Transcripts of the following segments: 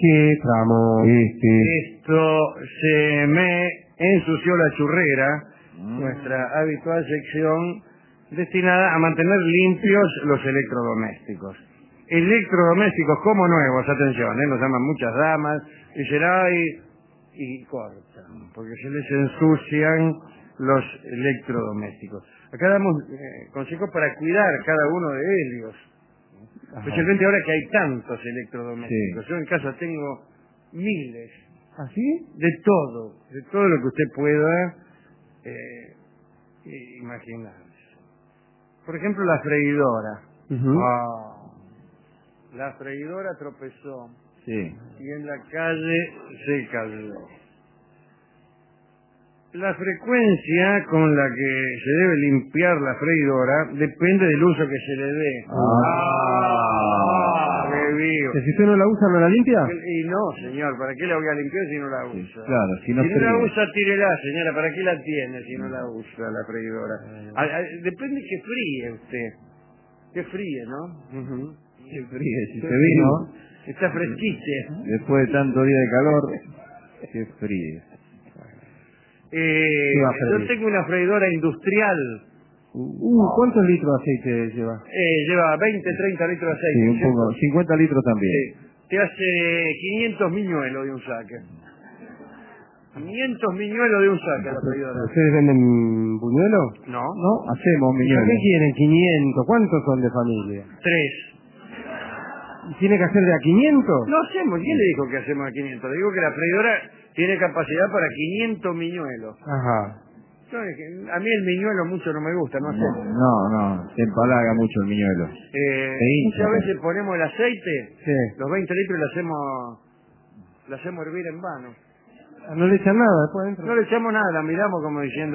¿Qué tramo? Esto se me ensució la churrera, nuestra habitual sección destinada a mantener limpios los electrodomésticos. Electrodomésticos como nuevos, atención, nos llaman muchas damas, dicen, ay, y cortan, porque se les ensucian los electrodomésticos. Acá damos consejos para cuidar cada uno de ellos. Especialmente ahora que hay tantos electrodomésticos. Sí. Yo en casa tengo miles. ¿Así? De todo lo que usted pueda imaginarse. Por ejemplo, la freidora. La freidora tropezó. Sí. Y en la calle se cayó. La frecuencia con la que se debe limpiar la freidora depende del uso que se le dé. ¡Qué vivo! ¿Que si usted no la usa, no la limpia? Y no, señor, ¿para qué la voy a limpiar si no la usa? Sí, claro, si no la usa, tírela, señora, ¿para qué la tiene si no la usa la freidora? Depende que fríe usted. Que fríe, ¿no? Que fríe, si se vino. Está fresquite. Después de tanto día de calor, que fríe. Yo tengo una freidora industrial. ¿Cuántos litros de aceite lleva? Lleva 20, 30 litros de aceite. Sí, un poco. 50 litros también. Sí. Te hace 500 miñuelos de un saque. 500 miñuelos de un saque la freidora. ¿Ustedes venden buñuelos? No. ¿No? Hacemos miñuelos. ¿Qué quieren? 500. ¿Cuántos son de familia? 3. ¿Tiene que hacer de a 500? No hacemos. ¿Quién le dijo que hacemos de 500? Le digo que la freidora tiene capacidad para 500 miñuelos. Ajá. No, a mí el miñuelo mucho no me gusta, no hacemos. No, se empalaga mucho el miñuelo. Muchas veces ponemos el aceite, sí. Los 20 litros lo hacemos hervir en vano. ¿No le echan nada después dentro? No le echamos nada, la miramos como diciendo...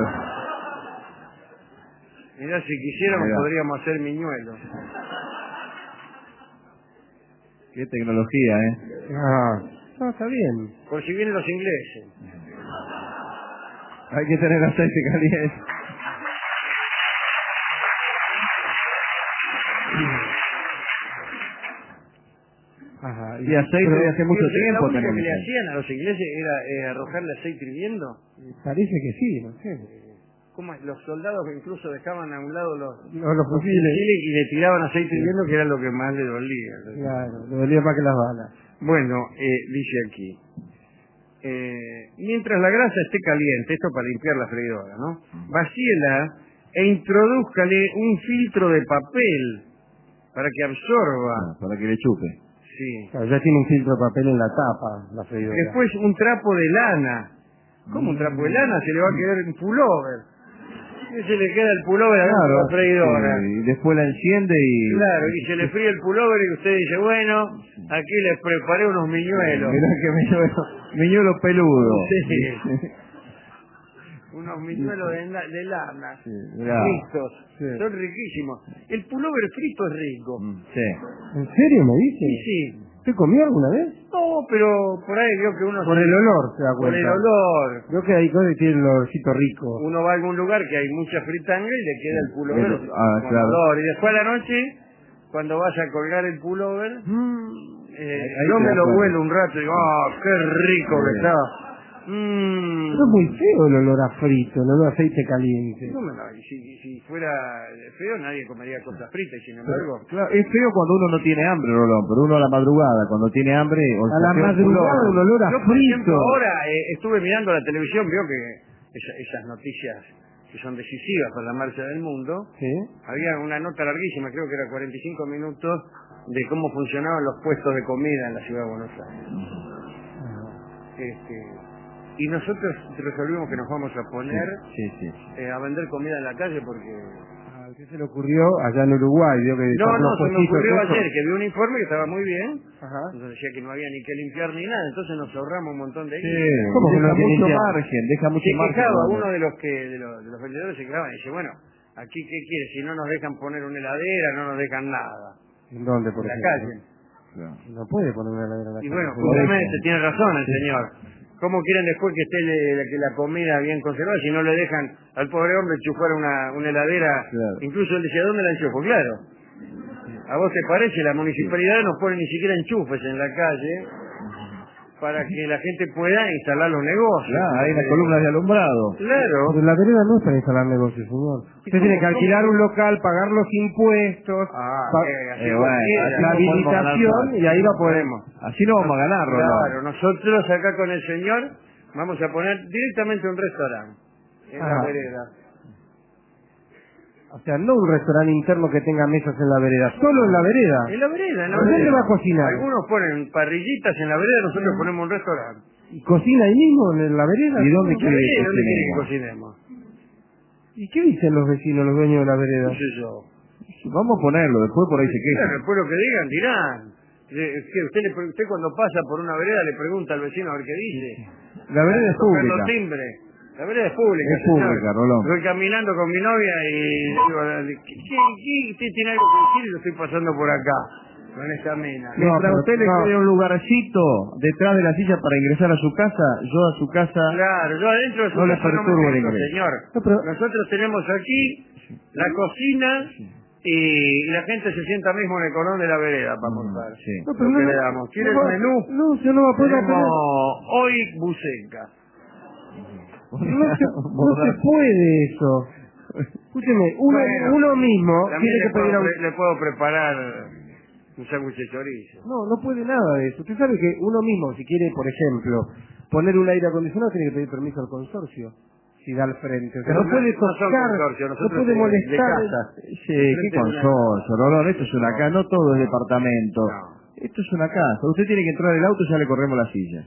Mirá, si quisiéramos podríamos hacer miñuelos. Qué tecnología, No, está bien. Por si vienen los ingleses. Hay que tener aceite caliente. Ajá. Y aceite de hace mucho tiempo tenemos. Lo tenemos. que le hacían a los ingleses era arrojarle aceite hirviendo. Parece que sí, no sé. ¿Cómo es? Los soldados incluso dejaban a un lado los fusiles y le tiraban aceite hirviendo, que era lo que más le dolía. Claro, le dolía más que las balas. Bueno, dice aquí. Mientras la grasa esté caliente, esto para limpiar la freidora, ¿no? Vacíela e introdúzcale un filtro de papel para que absorba. Para que le chupe. Sí. Claro, ya tiene un filtro de papel en la tapa, la freidora. Después un trapo de lana. ¿Cómo un trapo de lana? Se le va a quedar un pullover. Se le queda el pullover a la freidora. Sí, y después la enciende y... Claro, y se le fríe el pullover y usted dice, bueno, aquí les preparé unos miñuelos. Mirá que miñuelos peludos. Sí. Unos miñuelos de lana. Sí, fritos. Sí. Son riquísimos. El pullover frito es rico. Sí. ¿En serio me dice? Sí. ¿Usted comió alguna vez? No, pero por ahí veo que uno... Por el olor se da cuenta. Por el olor. Veo que ahí tiene el olorcito rico. Uno va a algún lugar que hay mucha fritanga y le queda el pullover. Claro. Olor. Y después a la noche, cuando vaya a colgar el pullover, yo me lo vuelo un rato y digo, qué rico que está. Pero es muy feo el olor a frito, el olor a aceite caliente. No, si fuera feo nadie comería cosas fritas, y sin embargo... Claro, es feo cuando uno no tiene hambre, Rolón, pero uno a la madrugada, cuando tiene hambre... A la madrugada un olor a frito. Por ejemplo, ahora estuve mirando la televisión, veo que esas noticias que son decisivas para la marcha del mundo, ¿sí? Había una nota larguísima, creo que era 45 minutos, de cómo funcionaban los puestos de comida en la ciudad de Buenos Aires. Y nosotros resolvimos que nos vamos a poner a vender comida en la calle porque... ¿Qué se le ocurrió allá en Uruguay? Vio que no, se me ocurrió ayer que vi un informe que estaba muy bien. Ajá. Entonces decía que no había ni que limpiar ni nada, entonces nos ahorramos un montón de guita. Sí, ¿cómo que no hay que limpiar? Deja mucho margen. Se quejaba uno de los vendedores, se quejaba y dice, bueno, aquí qué quiere, si no nos dejan poner una heladera, no nos dejan nada. ¿En dónde, por ejemplo? En la calle. No puede poner una heladera en la calle. Y bueno, justamente, tiene razón el señor. ¿Cómo quieren después que esté la comida bien conservada si no le dejan al pobre hombre enchufar una heladera? Claro. Incluso él decía, ¿dónde la enchufo? Claro. ¿A vos te parece? La municipalidad no pone ni siquiera enchufes en la calle para que la gente pueda instalar los negocios. Claro, hay las columnas de alumbrado. Claro. Pero la vereda no es para instalar negocios, señor. Usted tiene que alquilar un local, pagar los impuestos, Así bueno, cualquiera. la no podemos habilitación ganar y ahí va podemos. Así no vamos a ganar, Rolón. Claro, nosotros acá con el señor vamos a poner directamente un restaurante en la vereda. O sea, no un restaurante interno que tenga mesas en la vereda, solo en la vereda. En la vereda, en la ¿Dónde vereda. va a cocinar? Algunos ponen parrillitas en la vereda, nosotros ponemos un restaurante. ¿Y cocina ahí mismo, en la vereda? ¿Y dónde ¿Dónde quiere que quiere que cocinemos? cocinemos? ¿Y qué dicen los vecinos, los dueños de la vereda? No sé yo. Vamos a ponerlo, después por ahí se Claro, queja. después lo que digan, dirán. Usted cuando pasa por una vereda le pregunta al vecino a ver qué dice. La vereda es Tocan pública. los timbres. La vereda es pública, Es pública, Rolón. Voy caminando con mi novia y digo, ¿qué tiene algo que decir? Y lo estoy pasando por acá, con esta mina. Mientras pero- usted le no. quede un lugarcito detrás de la silla para ingresar a su casa, yo a su casa... Claro, yo adentro de su No le casa no perturbo me el meto, ingreso. señor. No, pero- Nosotros tenemos aquí la cocina y la gente se sienta mismo en el cordón de la vereda para almorzar. sí. No, pero Lo que no, le damos. ¿Quiere no el va- menú? No, yo no va a poder Tenemos hacer. hoy buceca. No se puede eso. Escúcheme, Bueno, uno mismo También tiene que pedir a un... le puedo preparar un sándwich de chorizo. No puede nada de eso. Usted sabe que uno mismo, si quiere, por ejemplo, poner un aire acondicionado, tiene que pedir permiso al consorcio. Si da al frente. O sea, Pero no puede no son tocar, consorcios, no nosotros puede de molestar. casa. Sí, ¿qué consorcio, Rolón? Esto es una casa, no todo es departamento. No. Esto es una casa. Usted tiene que entrar el auto y ya le corremos la silla.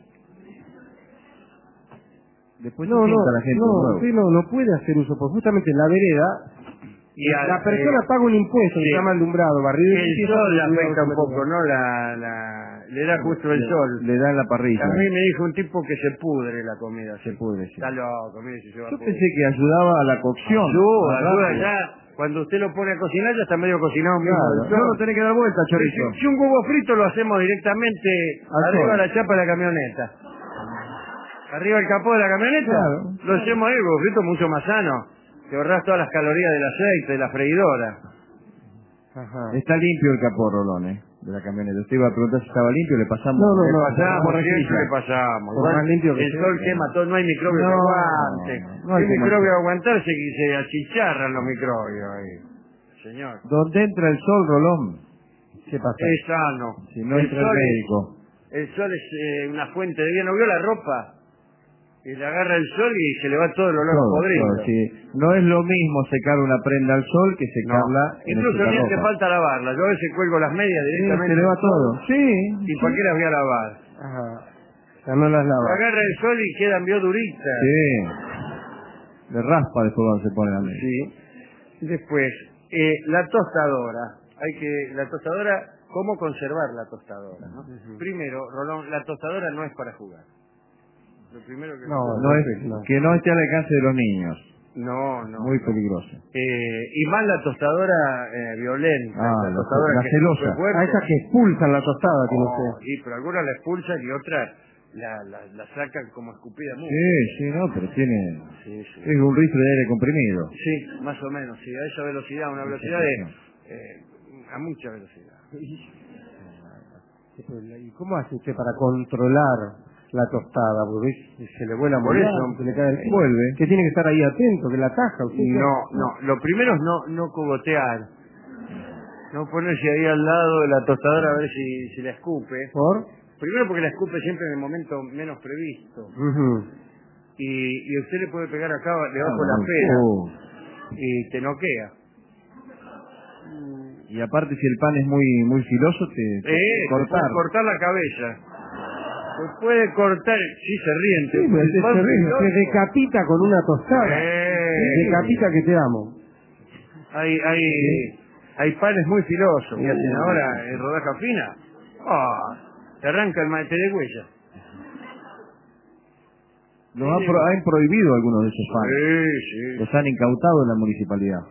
Después No, se sienta la gente de nuevo. usted no puede hacer uso, porque justamente en la vereda, la persona paga un impuesto, que se llama alumbrado, barrido y El limpieza, sol le cuidado afecta un con poco, el- ¿no? Le da justo el sol. Le da en la parrilla. A mí me dijo un tipo que se pudre la comida. Se pudre, sí. Está loco, mire si se va a Yo pudrir. pensé que ayudaba a la cocción. Ayuda Rápido. ya. Cuando usted lo pone a cocinar ya está medio cocinado. mismo Claro, del sol. no lo tenés que dar vuelta, chorizo. Si un huevo frito lo hacemos directamente Al arriba sol. de la chapa de la camioneta. Arriba del capó de la camioneta, Claro. lo hacemos ahí, el huevo frito mucho más sano. Te ahorrás todas las calorías del aceite, de la freidora. Ajá. Está limpio el capó, Rolón, de la camioneta. Usted iba a preguntar si estaba limpio, le pasamos. No, Le no, pasamos, por siempre rejilla. le pasamos. Por más limpio que el sea. sol quema todo, no hay microbio que No, aguante. no hay ¿Qué como microbio el- aguantar? Se achicharran los microbios ahí. Señor. ¿Dónde entra el sol, Rolón? ¿Qué pasa? Es sano. Si no entra el sol médico. El sol es una fuente de vida. ¿No vio la ropa? Y le agarra el sol y se le va todo el olor podrido. Todo, sí. No es lo mismo secar una prenda al sol que secarla en el Incluso ni hace secarropa. falta lavarla. Yo a veces cuelgo las medias Sí, directamente. se le va al sol. todo. Sí. ¿Y para qué las voy a lavar? Ajá. Ya no las lava. Agarra el sol y quedan bien duritas. Sí. Le raspa después cuando se pone la media. Sí. Después, la tostadora. La tostadora, ¿cómo conservar la tostadora? ¿No? Primero, Rolón, la tostadora no es para jugar. Lo primero que... Que no esté al alcance de los niños. No. Muy peligroso. Y más la tostadora violenta. Ah, la tostadora la que celosa. escupe fuerte. A esa que expulsan la tostada, tiene usted. Sí, pero algunas la expulsan y otras la sacan como escupida mucho. Sí, no, pero tiene... Sí. Es un rifle de aire comprimido. Sí, más o menos, sí, a esa velocidad, una velocidad a mucha velocidad. ¿Y cómo hace usted para controlar la tostada? Porque se le vuela Por morir, eso, se le cae el vuelve. que tiene que estar ahí atento, que la taja. Usted No, lo primero es no cogotear. No ponerse ahí al lado de la tostadora a ver si la escupe. ¿Por? Primero porque la escupe siempre en el momento menos previsto. Y usted le puede pegar acá debajo la pera y te noquea. Y aparte si el pan es muy filoso, te puede cortar la cabeza. Se puede cortar, sí se ríen. Sí, pues, se decapita con una tostada. Decapita que te amo. Hay panes muy filosos que hacen ahora en rodaja fina. Te arranca el mate de huella. Han prohibido algunos de esos panes. Sí. Los han incautado en la municipalidad.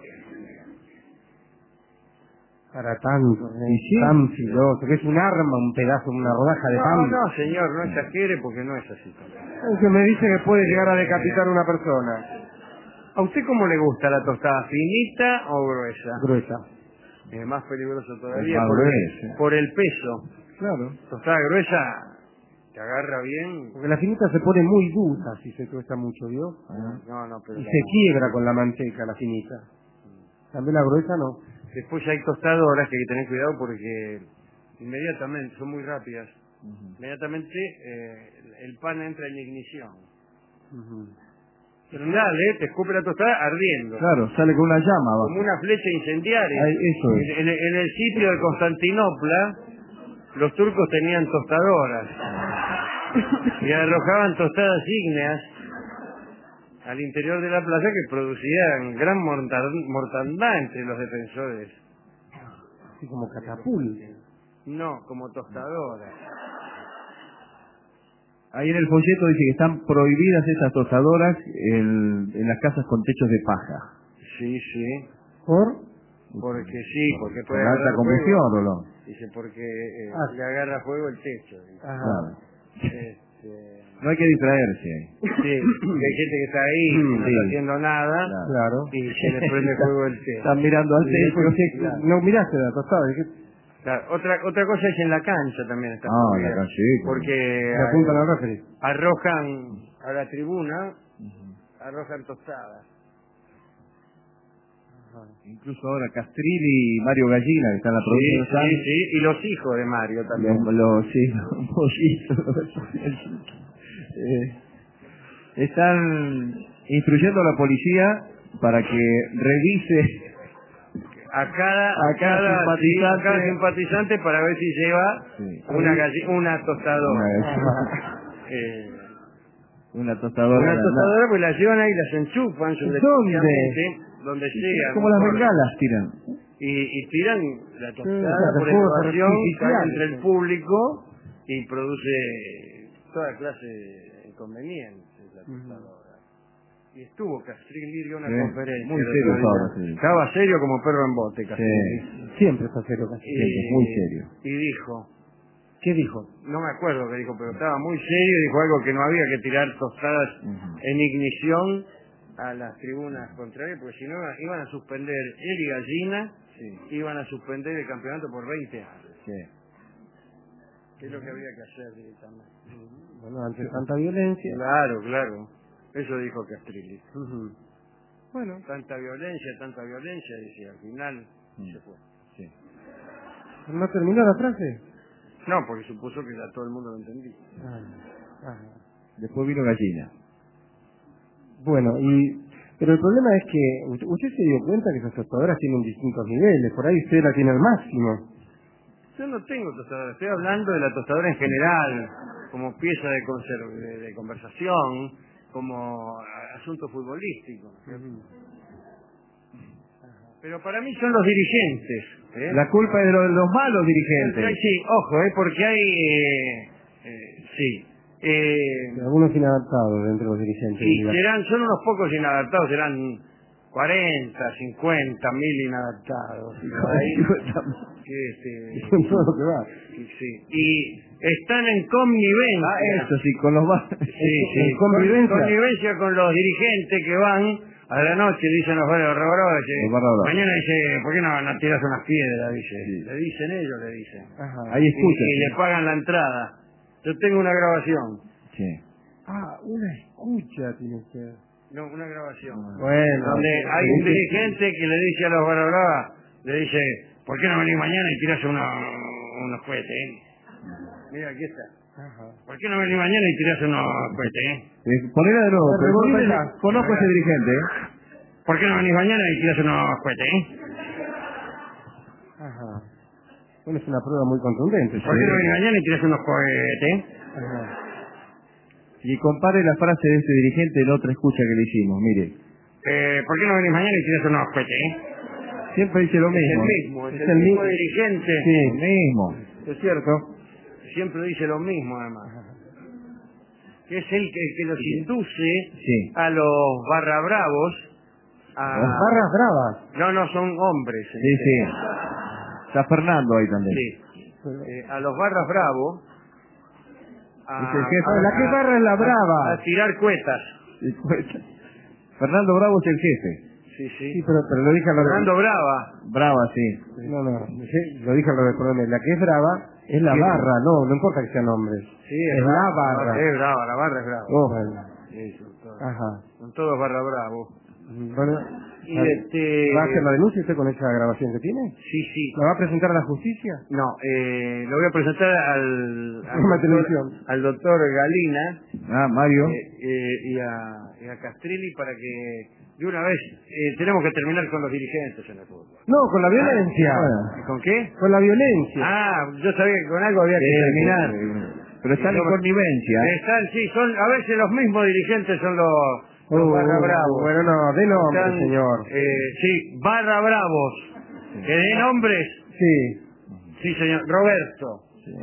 Para tanto, tan filoso, que es un arma, un pedazo, una rodaja de pan. No, señor, no exagere porque no es así. Que me dice que puede llegar a decapitar a una persona. ¿A usted cómo le gusta la tostada, finita o gruesa? Gruesa. Es más peligroso todavía Más gruesa. por el peso. Claro. Tostada gruesa te agarra bien. Porque la finita se pone muy dura si se tuesta mucho, ¿vio? No, pero Y se quiebra con la manteca la finita. También la gruesa no. después hay tostadoras que hay que tener cuidado porque inmediatamente, son muy rápidas, inmediatamente el pan entra en ignición. Pero dale, te escupe la tostada ardiendo. Claro, sale con una llama abajo. Como una flecha incendiaria. Ay, eso es. En el sitio de Constantinopla, los turcos tenían tostadoras y arrojaban tostadas ígneas al interior de la plaza que producían gran mortandad entre los defensores. Así como catapulta. No, como tostadoras. Ahí en el folleto dice que están prohibidas estas tostadoras en las casas con techos de paja. Sí, sí. ¿Por? Porque sí, porque ¿Con puede alta agarrar combustión fuego. o no? Dice, porque le agarra fuego el techo. Dice. Ajá. No hay que distraerse. Sí, hay gente que está ahí, no está haciendo nada, Claro. y se le prende fuego el techo. Están mirando al techo. Claro. No miraste la tostada. Claro, otra cosa es en la cancha también está Ah, prohibida, en la cancha, sí, porque Se apuntan al referee. arrojan a la tribuna, arrojan tostadas. Incluso ahora Castrilli y Mario Gallina, que están en la provincia de San... Sí, y los hijos de Mario también. Los pollitos. Están instruyendo a la policía para que revise a cada simpatizante para ver si lleva una tostadora. Una tostadora. Una tostadora, pues la llevan ahí y las enchufan donde llegan. Como las bengalas tiran. Y tiran la tostada Sí, por elevación, cae entre el público y produce toda clase de inconvenientes la tostadora. Y estuvo Castrilli, dio una conferencia. Muy serio estaba, sí. Estaba serio como perro en bote, Castrilli. Siempre está serio Castrilli. Muy serio. Y dijo, ¿qué dijo? no me acuerdo qué dijo, pero estaba muy serio y dijo algo que no había que tirar tostadas en ignición a las tribunas contrarias, porque si no iban a suspender él y Gallina, iban a suspender el campeonato por 20 años. ¿Qué es lo que había que hacer directamente? Bueno, ante tanta violencia. Claro. Eso dijo Castrilli. Bueno. Tanta violencia, dice, al final se fue. ¿No terminó la frase? No, porque supuso que ya todo el mundo lo entendía. Después vino Gallina. Bueno, pero el problema es que usted se dio cuenta que esas tostadoras tienen distintos niveles. Por ahí usted la tiene al máximo. Yo no tengo tostadora, estoy hablando de la tostadora en general, como pieza de conversación, como asunto futbolístico. Pero para mí son los dirigentes. La culpa es de los malos dirigentes. Sí, ojo, porque hay... Algunos inadaptados entre los dirigentes. Y son unos pocos inadaptados, serán 40, 50 mil inadaptados. Todo lo que va. Y están en connivencia. Eso sí, con los en connivencia con los dirigentes que van a la noche, dicen los barras mañana dice, ¿por qué no tiras unas piedras? Dice. Le dicen ellos, le dicen. Ahí escuchan. Y le pagan la entrada. Yo tengo una grabación. Una escucha tiene usted. No, una grabación. Bueno. Donde hay un dirigente que le dice a los barras le dice, ¿por qué no venís mañana y tirás unos cohetes? Mira, aquí está. ¿Por qué no venís mañana y tirás unos cohetes? Ponela de nuevo. Conozco a ese dirigente. ¿Por qué no venís mañana y tirás unos cohetes? Bueno, es una prueba muy contundente. ¿Por qué no venís mañana y tirás unos cohetes? Y compare la frase de este dirigente en otra escucha que le hicimos, mire. ¿Por qué no venís mañana y tirás unos cohetes? Siempre dice lo mismo. Es el mismo dirigente. Sí, el mismo. Es cierto. Siempre dice lo mismo, además. Que es el que los induce a los barra bravos. ¿Las barras bravas? No, son hombres. Sí. Está Fernando ahí también. Sí. A los barras bravos. ¿La qué barra es la brava? A tirar cuetas. Fernando Bravo es el jefe. Sí, pero lo dije al revés. Fernando Brava. Brava, sí. No, lo dije al revés, perdón. La que es brava Es la barra, no importa que sean hombres. Sí, es la barra. Es brava, la barra es brava. Oh, bueno. Sí, son todos, Ajá. son todos barra bravos. Bueno, Y ¿va a hacer la denuncia usted con esa grabación que tiene? Sí, sí. ¿La va a presentar a la justicia? No, lo voy a presentar al televisión. al doctor Galina Mario. y a Castrilli para que de una vez tenemos que terminar con los dirigentes en el fútbol. No, con la violencia. ¿Y con qué? Con la violencia. Yo sabía que con algo había que terminar. Pero están en connivencia. Sí, son a veces los mismos dirigentes son los barra bravos. Bueno, no, de nombre, señor. Sí, barra bravos. ¿Que de nombres? Sí. Sí, señor. Roberto.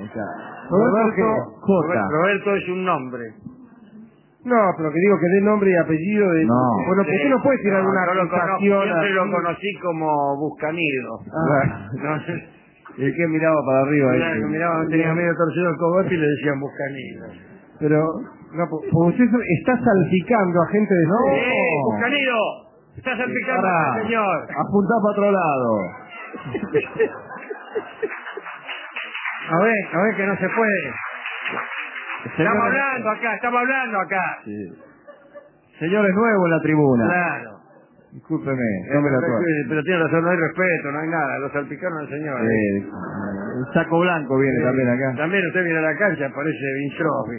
Roberto es un nombre. No, pero que digo que dé nombre y apellido de... No. Bueno, ¿por qué no puede tirar una acusación siempre lo así? conocí como Buscanido. No sé. El que miraba para arriba. Que miraba, no tenía medio torcido el cogote y le decían Buscanido. Pero, no, pues usted está salpicando a gente de... No. Buscanido. Está salpicando al señor. Apuntá para otro lado. A ver que no se puede. Estamos hablando acá. Sí. Señor es nuevo en la tribuna. Claro. Discúlpeme, no me la toque. Pero tiene razón, no hay respeto, no hay nada. Lo salpicaron al señor. El saco blanco viene también acá. También usted viene a la cancha, parece Vince Crosby.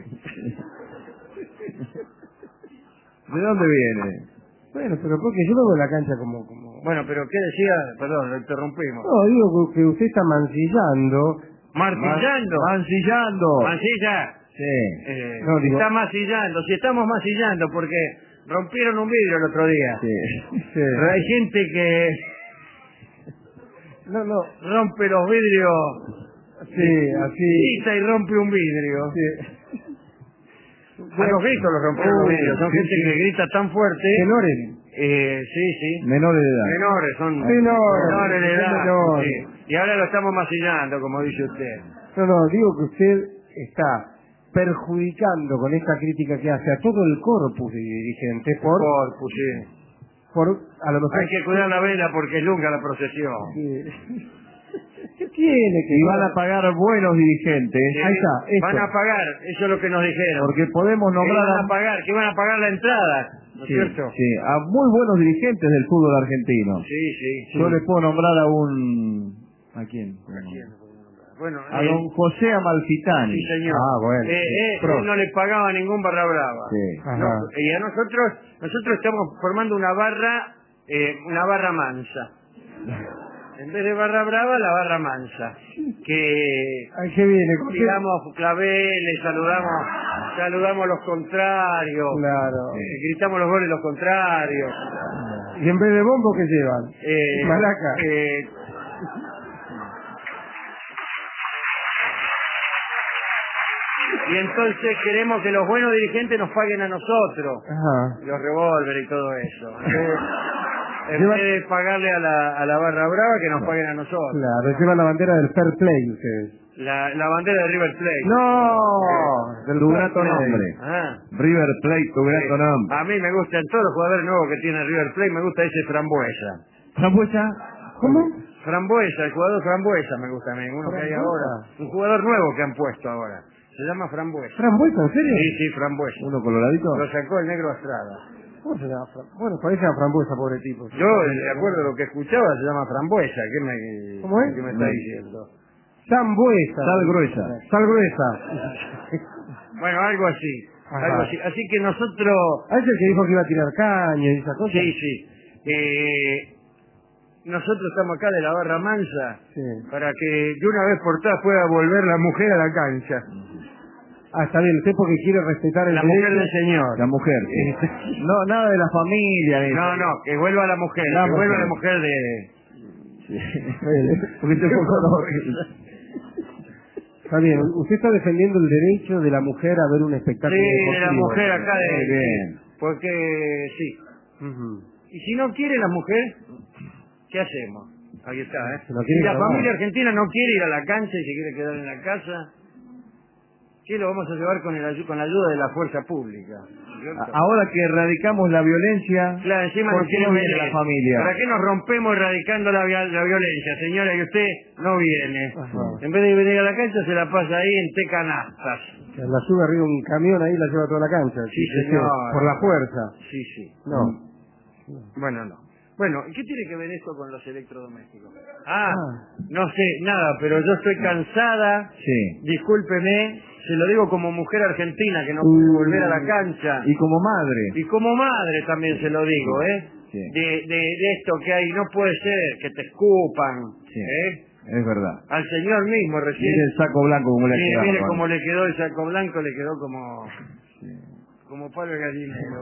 ¿De dónde viene? Bueno, pero porque yo lo veo en la cancha como... Bueno, pero ¿qué decía? Perdón, lo interrumpimos. No, digo que usted está mancillando. ¿Martillando? Mancillando. ¿Mancilla? Sí. No, digo... Está masillando, si estamos masillando porque rompieron un vidrio el otro día. Sí. Pero hay gente que No. rompe los vidrios. Sí, así. Grita y rompe un vidrio. Sí. Los gritos los rompieron los vidrios. Son gente que grita tan fuerte. Menores. Sí. Menores de edad. Menores, son menores de edad. Menores. Sí. Y ahora lo estamos masillando, como dice usted. No, digo que usted está perjudicando con esta crítica que hace a todo el corpus de dirigentes por a lo mejor hay que cuidar la vela porque es lunga la procesión. Sí. ¿Qué tiene que y van a pagar buenos dirigentes? Sí, ahí está, esto. van a pagar, eso es lo que nos dijeron. Porque podemos nombrar que van a pagar la entrada, ¿no es cierto? Sí, a muy buenos dirigentes del fútbol argentino. Sí. Yo les puedo nombrar ¿a quién? Bueno, a don José Amalfitani. Sí, señor. Bueno. Él no le pagaba ningún barra brava. Sí. Y a nosotros estamos formando una barra mansa. En vez de barra brava, la barra mansa. Que ¿qué viene? tiramos claveles, saludamos a los contrarios. Claro. Gritamos los goles los contrarios. Y en vez de bombo, ¿qué llevan? Malaca. Y entonces queremos que los buenos dirigentes nos paguen a nosotros. Los revólveres y todo eso. En vez de pagarle a la barra brava, que nos paguen a nosotros. Claro, llevan la bandera del fair play ustedes. La bandera de River Plate. ¡No! Tu grato nombre. River Plate, tu grato nombre. A mí me gustan todos los jugadores nuevos que tiene River Plate, me gusta ese Frambuesa. ¿Frambuesa? ¿Cómo? Frambuesa, el jugador Frambuesa me gusta a mí, uno que hay ahora. Un jugador nuevo que han puesto ahora. Se llama Frambuesa. ¿Frambuesa, en serio? Sí, Frambuesa. ¿Uno coloradito? Lo sacó el negro Estrada. ¿Cómo se llama? Bueno, parece a Frambuesa, pobre tipo. Yo, de acuerdo a lo que escuchaba, se llama Frambuesa. ¿Cómo es? ¿Qué me está diciendo? Sambuesa. Sal gruesa. Sal gruesa. Bueno, algo así. Ajá. Algo así. Así que nosotros... ¿Ah, es el que dijo que iba a tirar caña y esas cosas? Sí. Nosotros estamos acá de la barra mansa para que de una vez por todas pueda volver la mujer a la cancha. Está bien, usted porque quiere respetar la mujer del señor. La mujer. No, nada de la familia. No, que vuelva la mujer. Vuelva la mujer de... Porque estoy un poco Está bien, usted está defendiendo el derecho de la mujer a ver un espectáculo deportivo. De la mujer acá de... Bien. Porque sí. Y si no quiere la mujer, ¿qué hacemos? Ahí está, Si la familia argentina no quiere ir a la cancha y se quiere quedar en la casa, ¿Qué lo vamos a llevar con la ayuda de la fuerza pública? Ahora que erradicamos la violencia, Claro, encima ¿por nos qué no quiere viene la venir. familia? ¿Para qué nos rompemos erradicando la violencia, señora? Y usted no viene. Ajá. En vez de venir a la cancha, se la pasa ahí en tecanastas. La sube arriba un camión ahí y la lleva a toda la cancha. Sí, ¿Viste? señor. Por la fuerza. Sí, sí. No. Bueno, no. Bueno, ¿y qué tiene que ver esto con los electrodomésticos? Ah. No sé nada, pero yo estoy cansada. Sí. Discúlpeme, se lo digo como mujer argentina que no puede volver a la cancha. Y como madre. Y como madre también se lo digo, ¿eh? Sí. De esto que hay, no puede ser que te escupan, Sí. ¿eh? Es verdad. Al señor mismo recién. Mire el saco blanco como le Mire, queda. mire cómo le quedó el saco blanco, le quedó como palo de gallinero.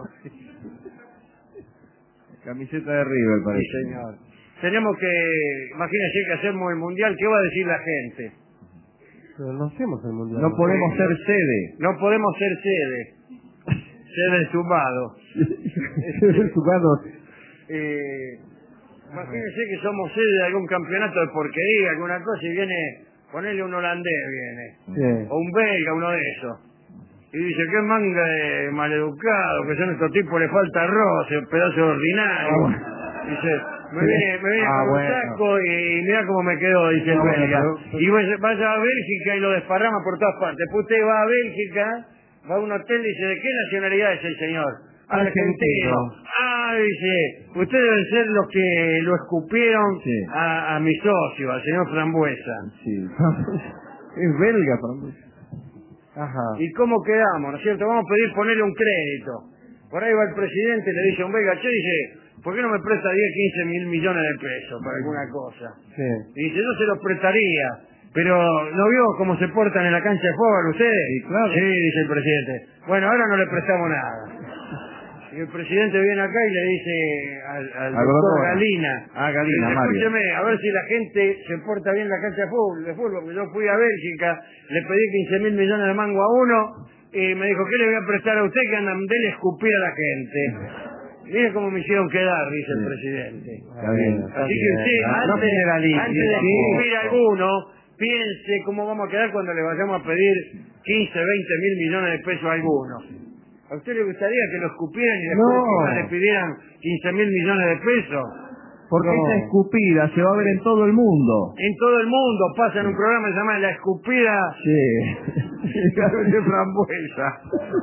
Camiseta de River, Sí, parece. señor. Tenemos que, imagínense que hacemos el mundial, ¿qué va a decir la gente? Pero no hacemos el mundial. No podemos ser sede. No podemos ser sede. Sede sumado. Jugando. Imagínense que somos sede de algún campeonato de porquería, alguna cosa, y viene, ponerle un holandés, viene. Sí. O un belga, uno de esos. Y dice, qué manga de maleducado, que son estos tipos, le falta arroz, el pedazo de ordinario. Dice, me viene con un saco y mira cómo me quedó, dice el belga. Y vaya a Bélgica y lo desparrama por todas partes. Después usted va a Bélgica, va a un hotel y dice, ¿de qué nacionalidad es el señor? Argentino. Ah, dice, ustedes deben ser los que lo escupieron a mi socio, al señor Frambuesa. Sí. Es belga, Frambuesa. Ajá. ¿Y cómo quedamos, no es cierto? Vamos a pedir ponerle un crédito. Por ahí va el presidente y le dice a un belga, che, dice, ¿por qué no me presta 10, 15 mil millones de pesos para alguna cosa? Sí. Y dice, yo se los prestaría, pero ¿no vio cómo se portan en la cancha de fútbol ustedes? Sí, claro. Sí, dice el presidente. Bueno, ahora no le prestamos nada. Y el presidente viene acá y le dice al doctor Galina. Galina, dice, Mario. escúcheme, a ver si la gente se porta bien en la cancha de fútbol, porque yo fui a Bélgica, le pedí 15 mil millones de mango a uno, y me dijo, ¿qué le voy a prestar a usted que andan de escupir a la gente? Mire cómo me hicieron quedar, dice el presidente. Está bien. Así que usted, No generalice. antes de escupir a alguno, piense cómo vamos a quedar cuando le vayamos a pedir 15, 20 mil millones de pesos a alguno. ¿A usted le gustaría que lo escupieran y después le pidieran 15 mil millones de pesos? Porque esa escupida se va a ver en todo el mundo. En todo el mundo pasa en un programa que se llama La Escupida de Frambuesa.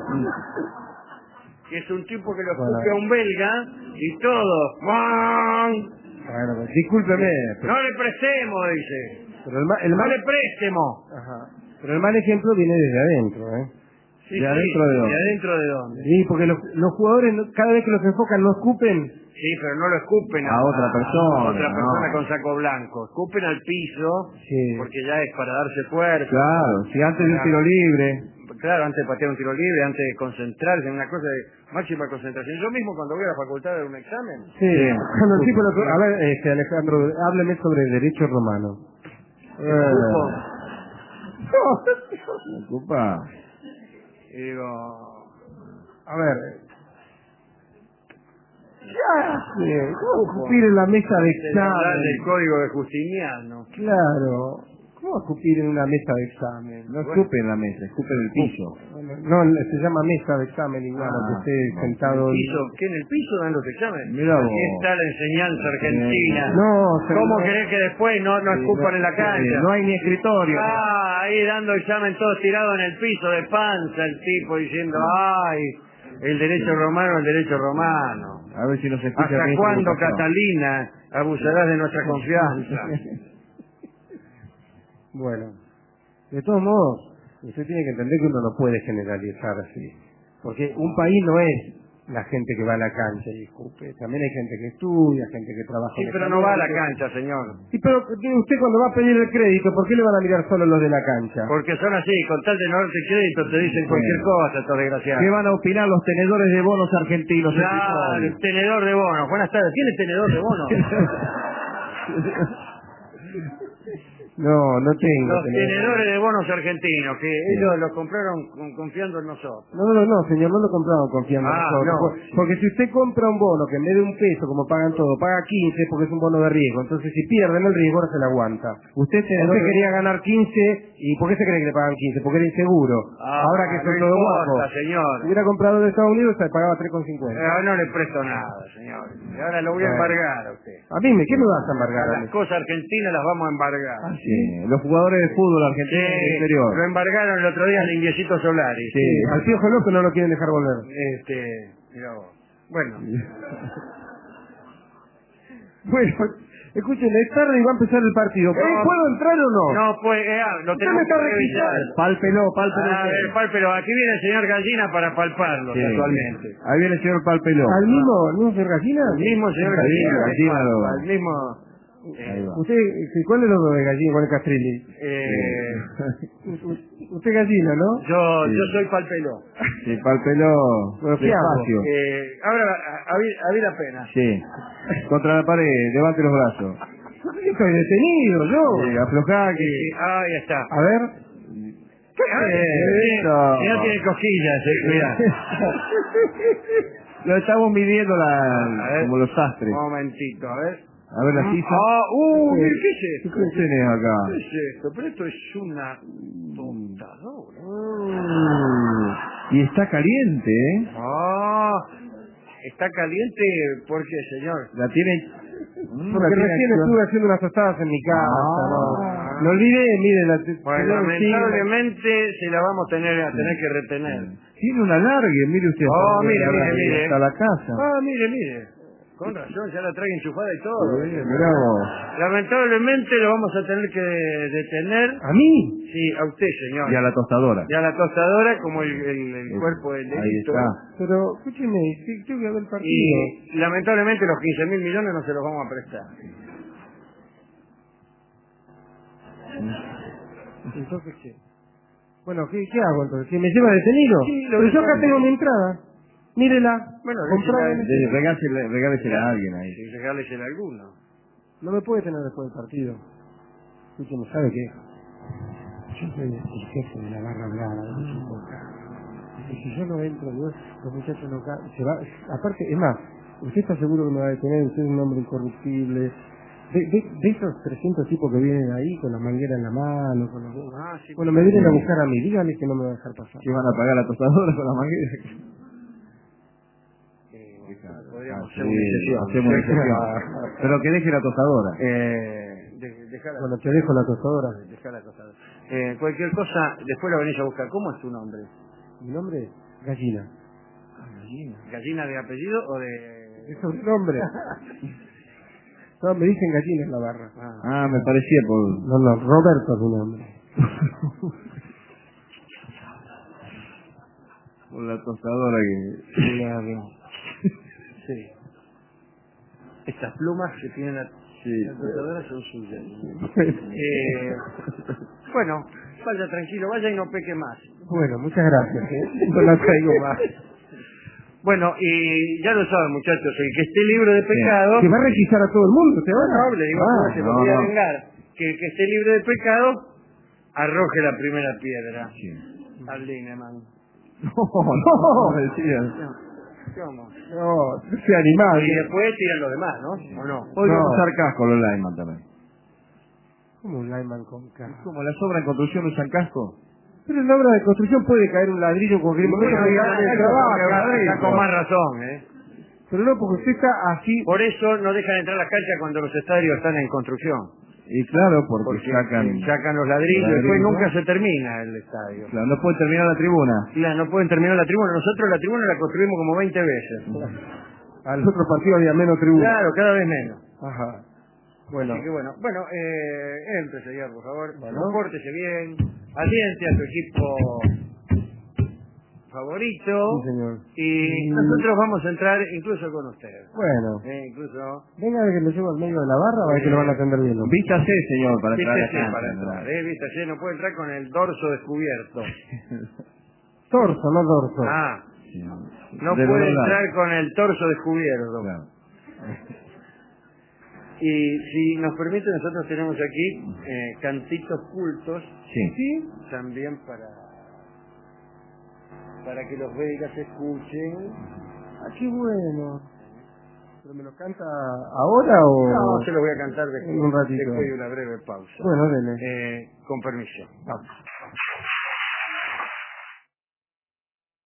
Que es un tipo que lo escupe a un belga y todo. Bueno, pues, discúlpeme. No le prestemos, dice. Pero No le prestemos. Ajá. Pero el mal ejemplo viene desde adentro, ¿eh? Sí, ¿De adentro de dónde? ¿De adentro de dónde? Sí, porque los jugadores, cada vez que los enfocan, no escupen. Sí, pero no lo escupen A otra persona, a otra persona no. con saco blanco. Escupen al piso, Sí. porque ya es para darse fuerza. Claro, si antes de un tiro libre. Claro, antes de patear un tiro libre, antes de concentrarse en una cosa de máxima concentración. Yo mismo cuando voy a la facultad de un examen. Sí. Cuando el tipo a ver, Alejandro, hábleme sobre el derecho romano. Ocupa. Y digo, A ver. ¿Cómo escupir en la mesa de hablar del examen? código de Justiniano. Claro. ¿Cómo escupir en una mesa de examen? No escupe en la mesa, escupe en el piso. No, se llama mesa de examen igual, aunque esté sentado. ¿Qué en el piso dan los exámenes? Mirá vos. Aquí está la enseñanza argentina. No, ¿Cómo no. querés que después no escupan en la cancha? No hay ni escritorio. Ahí dando examen todos tirados en el piso de panza, el tipo diciendo, ay, el derecho romano, el derecho romano. A ver si nos escucha ¿Hasta bien. cuándo, Catalina, abusarás de nuestra confianza? Bueno, de todos modos, usted tiene que entender que uno no puede generalizar así. Porque un país no es la gente que va a la cancha y escupe. También hay gente que estudia, gente que trabaja. Sí, pero no va a la cancha, señor. Sí, pero usted cuando va a pedir el crédito, ¿por qué le van a mirar solo los de la cancha? Porque son así, con tal de no darte crédito te dicen cualquier cosa, estos desgraciados. ¿Qué van a opinar los tenedores de bonos argentinos? Claro, el tenedor de bonos. Buenas tardes, ¿tiene tenedor de bonos? No tengo. Los tenedores de bonos argentinos, que ellos los compraron confiando en nosotros. No, señor, no lo compramos confiando en nosotros. No. Porque si usted compra un bono que en vez de $1, como pagan todo, paga 15 porque es un bono de riesgo. Entonces, si pierden el riesgo, ahora se lo aguanta. Usted quería ganar 15, ¿y por qué se cree que le pagan 15? Porque era inseguro. Ahora que son no todo importa, guapo. señor. Si hubiera comprado de Estados Unidos, se pagaba 3,50. No le presto nada, señor. Y ahora lo voy a embargar a usted. A mí, ¿qué me vas a embargar? Las cosas argentinas las vamos a embargar. Sí, los jugadores de fútbol argentinos en el exterior. Lo embargaron el otro día al Indiecito Solari. Sí, al Piojo López no lo quieren dejar volver. Mirá vos. Bueno. Bueno, escúchenme, es tarde y va a empezar el partido. ¿Puedo entrar o no? No, pues, lo Usted tenemos me está que revisar. requisando. Pálpelo. A ver, pálpelo. Aquí viene el señor Gallina para palparlo, Sí. casualmente. Ahí viene el señor Palpeló. ¿Al mismo señor Gallina? El mismo señor Sí, Gallina. Gallina lo- Al mismo... Ahí va. ¿Usted, cuál de los dos de Gallina, cuál es Castrilli? Usted Gallina, ¿no? Yo soy palpelo. Sí, Palpeló. Bueno, Despacio. Ahora, a la pena. Sí. Contra la pared, levante los brazos. Yo estoy detenido, yo. Sí, aflojá que... Ahí está. A ver. Eso. Si no tiene cosquillas, cuidado. Lo estamos midiendo A ver. como los sastres. Un momentito, a ver. A ver la sisa. Mira, ¿qué es esto? ¿Qué tenés acá? ¿Qué es esto? Pero esto es una tontadora. Y está caliente, ¿eh? Está caliente, ¿por qué, señor? La tiene... Porque recién estuve haciendo unas tostadas en mi casa, ¿no? Lo olvidé, mire, Bueno, lamentablemente se la vamos a tener que retener. Tiene una largue, mire usted. Mire. Hasta la casa. Mire. Con razón, ya la trae enchufada y todo. Mirá vos. Lamentablemente lo vamos a tener que detener. ¿A mí? Sí, a usted, señor. Y a la tostadora. Y a la tostadora como el cuerpo del delito. Ahí está. Pero, escúcheme, sí, tengo que ver el partido. Y lamentablemente los 15.000 millones no se los vamos a prestar. Entonces, ¿qué? Bueno, ¿qué hago entonces? ¿Que me lleva detenido? Sí, pero yo acá tengo mi entrada. Mírela. Bueno, Regálesela a alguien ahí. Sí, regálesela a alguno. No me puede tener después del partido. Escúcheme, ¿sabe qué? Yo soy el jefe de la barra brava de los Boca. Y si yo no entro, los muchachos no se va. Aparte, es más, usted está seguro que me va a detener, usted es un hombre incorruptible. De esos 300 tipos que vienen ahí con la manguera en la mano, con los... Sí, bueno, me vienen a buscar a mí, dígale que no me va a dejar pasar. ¿Que van a pagar la tostadora con la manguera? Podríamos hacer una excepción. Hacemos una excepción. Pero que deje la tostadora. Bueno, te dejo la tostadora. Deja la tostadora. Cualquier cosa, después la venís a buscar. ¿Cómo es tu nombre? Mi nombre es Gallina. Gallina. ¿Gallina de apellido o de...? Es sobrenombre. No, me dicen Gallina en la barra. Me parecía por... No, Roberto es mi nombre. por la tostadora que... Sí. Estas plumas que tienen la tostadora son suyas. Bueno, vaya tranquilo, vaya y no peque más. Bueno, muchas gracias. No la traigo más. Bueno, y ya lo saben, muchachos, el que esté libre de pecado... Que va a requisar a todo el mundo, ¿te va? No, le digo, se lo voy a vengar. Que el que esté libre de pecado, arroje la primera piedra. Al Lineman. No, decía. ¿Cómo? No, sea animal. Y después tiran los demás, ¿no? ¿O no? Hoy vamos a usar casco los lineman también. ¿Cómo un lineman con casco? ¿Cómo las obras en construcción usan casco? Pero en la obra de construcción puede caer un ladrillo en cualquier momento. Está con más razón, ¿eh? Pero no, porque usted está así... Por eso no dejan entrar a las canchas cuando los estadios están en construcción. Y claro, porque sacan los ladrillos, después nunca se termina el estadio. Claro, no puede terminar la tribuna. Claro, no pueden terminar la tribuna. Nosotros la tribuna la construimos como 20 veces. Al otro partido había menos tribuna. Claro, cada vez menos. Ajá. Bueno. Así que bueno, entre, señor, por favor. Compórtese bien, aliente a su equipo favorito. Sí, señor. Y nosotros vamos a entrar incluso con usted. Bueno. Incluso... Venga, de que lo llevo al medio de la barra, a ver que lo van a atender bien. Vístase, señor, para entrar a la Vístase para cancha. entrar, vístase, no puede entrar con el dorso descubierto. Torso, no dorso. No puede entrar con el torso descubierto. Claro. Y si nos permite, nosotros tenemos aquí cantitos cultos, Sí. también para que los belgas escuchen. Ah, qué bueno. ¿Pero me lo canta ahora o...? No, se los voy a cantar en un ratito? después de una breve pausa. Bueno, dele. Con permiso. Vamos.